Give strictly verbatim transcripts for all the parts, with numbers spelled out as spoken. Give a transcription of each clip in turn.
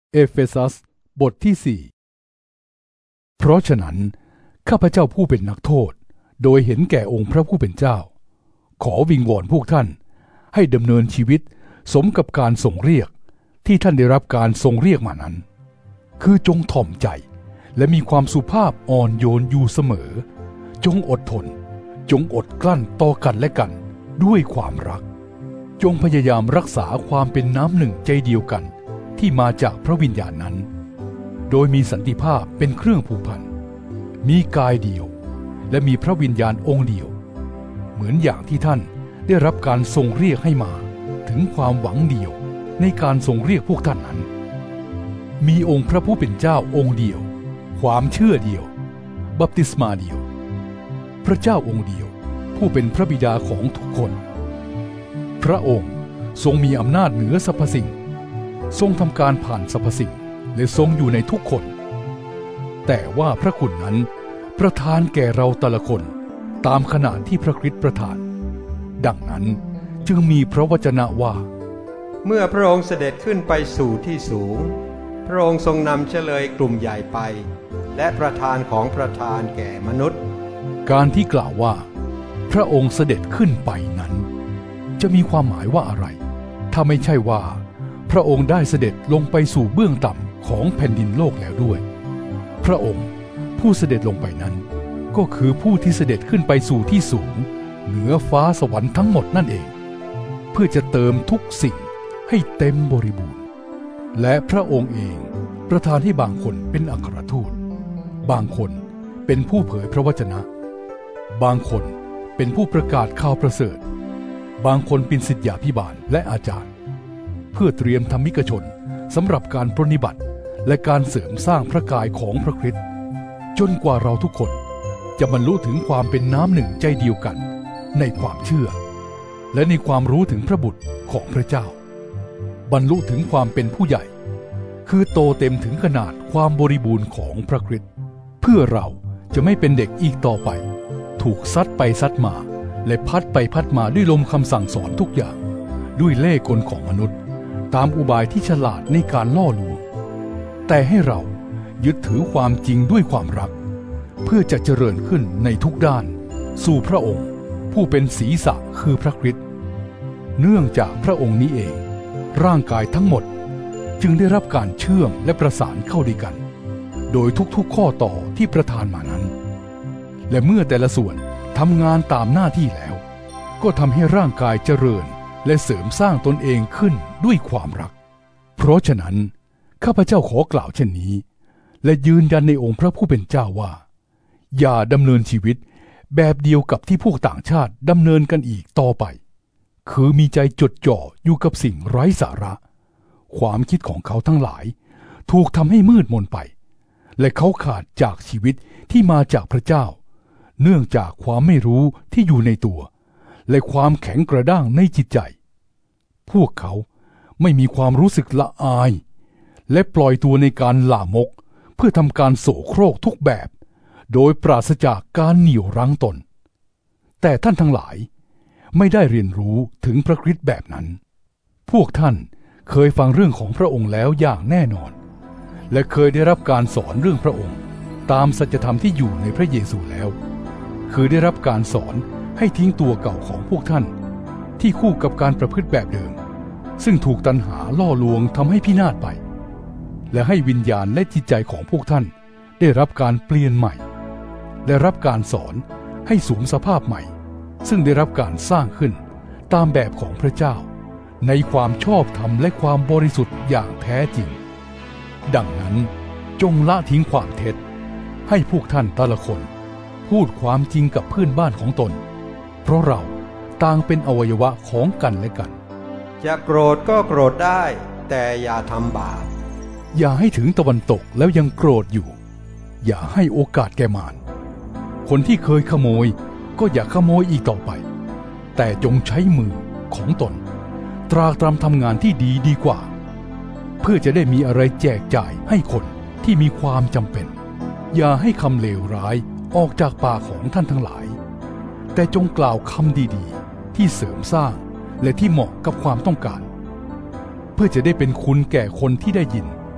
เอเฟซัสบทที่สี่เพราะฉะนั้นข้าพเจ้าผู้เป็นนักโทษโดยเห็นแก่องค์พระผู้เป็นเจ้าขอวิงวอนพวกท่านให้ดำเนินชีวิตสมกับการทรงเรียกที่ท่านได้รับการทรงเรียกมานั้นคือจงถ่อมใจและมีความสุภาพอ่อนโยนอยู่เสมอจงอดทนจงอดกลั้นต่อกันและกันด้วยความรักจงพยายามรักษาความเป็นน้ำหนึ่งใจเดียวกันที่มาจากพระวิญญาณนั้นโดยมีสันติภาพเป็นเครื่องผูกพันมีกายเดียวและมีพระวิญญาณองค์เดียวเหมือนอย่างที่ท่านได้รับการทรงเรียกให้มาถึงความหวังเดียวในการทรงเรียกพวกท่านนั้นมีองค์พระผู้เป็นเจ้าองค์เดียวความเชื่อเดียวบัพติศมาเดียวพระเจ้าองค์เดียวผู้เป็นพระบิดาของทุกคนพระองค์ทรงมีอำนาจเหนือสรรพสิ่งทรงทำการผ่านสรรพสิ่งและทรงอยู่ในทุกคนแต่ว่าพระคุณนั้นประทานแก่เราแต่ละคนตามขนาดที่พระคริสต์ประทานดังนั้นจึงมีพระวจนะว่าเมื่อพระองค์เสด็จขึ้นไปสู่ที่สูงพระองค์ทรงนำเฉลยกลุ่มใหญ่ไปและประทานของประทานแก่มนุษย์การที่กล่าวว่าพระองค์เสด็จขึ้นไปนั้นจะมีความหมายว่าอะไรถ้าไม่ใช่ว่าพระองค์ได้เสด็จลงไปสู่เบื้องต่ำของแผ่นดินโลกแล้วด้วยพระองค์ผู้เสด็จลงไปนั้นก็คือผู้ที่เสด็จขึ้นไปสู่ที่สูงเหนือฟ้าสวรรค์ทั้งหมดนั่นเองเพื่อจะเติมทุกสิ่งให้เต็มบริบูรณ์และพระองค์เองประทานให้บางคนเป็นอัครทูตบางคนเป็นผู้เผยพระวจนะบางคนเป็นผู้ประกาศข่าวประเสริฐบางคนเป็นศิษยาภิบาลและอาจารย์เพื่อเตรียมธรรมิกชนสำหรับการปรนนิบัติและการเสริมสร้างพระกายของพระคริสต์จนกว่าเราทุกคนจะบรรลุถึงความเป็นน้ำหนึ่งใจเดียวกันในความเชื่อและในความรู้ถึงพระบุตรของพระเจ้าบรรลุถึงความเป็นผู้ใหญ่คือโตเต็มถึงขนาดความบริบูรณ์ของพระคริสต์เพื่อเราจะไม่เป็นเด็กอีกต่อไปถูกซัดไปซัดมาและพัดไปพัดมาด้วยลมคำสั่งสอนทุกอย่างด้วยเล่ห์กลของมนุษย์ตามอุบายที่ฉลาดในการล่อลวงแต่ให้เรายึดถือความจริงด้วยความรักเพื่อจะเจริญขึ้นในทุกด้านสู่พระองค์ผู้เป็นศีรษะคือพระคริสต์เนื่องจากพระองค์นี้เองร่างกายทั้งหมดจึงได้รับการเชื่อมและประสานเข้าด้วยกันโดยทุกๆข้อต่อที่ประทานมานั้นและเมื่อแต่ละส่วนทำงานตามหน้าที่แล้วก็ทำให้ร่างกายเจริญและเสริมสร้างตนเองขึ้นด้วยความรักเพราะฉะนั้นข้าพเจ้าขอกล่าวเช่นนี้และยืนยันในองค์พระผู้เป็นเจ้าว่าอย่าดำเนินชีวิตแบบเดียวกับที่พวกต่างชาติดำเนินกันอีกต่อไปคือมีใจจดจ่ออยู่กับสิ่งไร้สาระความคิดของเขาทั้งหลายถูกทำให้มืดมนไปและเขาขาดจากชีวิตที่มาจากพระเจ้าเนื่องจากความไม่รู้ที่อยู่ในตัวและความแข็งกระด้างในจิตใจพวกเขาไม่มีความรู้สึกละอายและปล่อยตัวในการลามกเพื่อทำการโสโครกทุกแบบโดยปราศจากการเหนี่ยวรั้งตนแต่ท่านทั้งหลายไม่ได้เรียนรู้ถึงพระคริสต์แบบนั้นพวกท่านเคยฟังเรื่องของพระองค์แล้วอย่างแน่นอนและเคยได้รับการสอนเรื่องพระองค์ตามสัจธรรมที่อยู่ในพระเยซูแล้วคือได้รับการสอนให้ทิ้งตัวเก่าของพวกท่านที่คู่กับการประพฤติแบบเดิมซึ่งถูกตัณหาล่อลวงทำให้พินาศไปและให้วิญญาณและจิตใจของพวกท่านได้รับการเปลี่ยนใหม่และรับการสอนให้สวมสภาพใหม่ซึ่งได้รับการสร้างขึ้นตามแบบของพระเจ้าในความชอบธรรมและความบริสุทธิ์อย่างแท้จริงดังนั้นจงละทิ้งความเท็จให้พวกท่านแต่ละคนพูดความจริงกับเพื่อนบ้านของตนเพราะเราต่างเป็นอวัยวะของกันและกันจะโกรธก็โกรธได้แต่อย่าทำบาปอย่าให้ถึงตะวันตกแล้วยังโกรธอยู่อย่าให้โอกาสแก่มารคนที่เคยขโมยก็อย่าขโมยอีกต่อไปแต่จงใช้มือของตนตรากตรำทำงานที่ดีดีกว่าเพื่อจะได้มีอะไรแจกจ่ายให้คนที่มีความจำเป็นอย่าให้คำเลวร้ายออกจากปากของท่านทั้งหลายแต่จงกล่าวคำดีๆที่เสริมสร้างและที่เหมาะกับความต้องการเพื่อจะได้เป็นคุณแก่คนที่ได้ยิน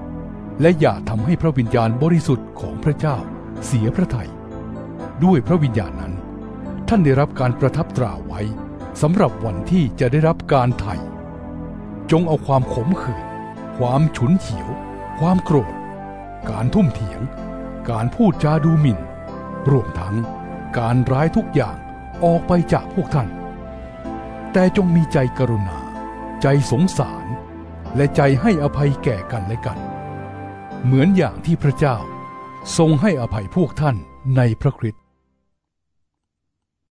และอย่าทำให้พระวิญญาณบริสุทธิ์ของพระเจ้าเสียพระทัยด้วยพระวิญญาณนั้นท่านได้รับการประทับตราไว้สำหรับวันที่จะได้รับการไถ่จงเอาความขมขื่นความฉุนเฉียวความโกรธการทุ่มเถียงการพูดจาดูหมิ่นรวมทั้งการร้ายทุกอย่างออกไปจากพวกท่านแต่จงมีใจกรุณาใจสงสารและใจให้อภัยแก่กันและกันเหมือนอย่างที่พระเจ้าทรงให้อภัยพวกท่านในพระคริสต์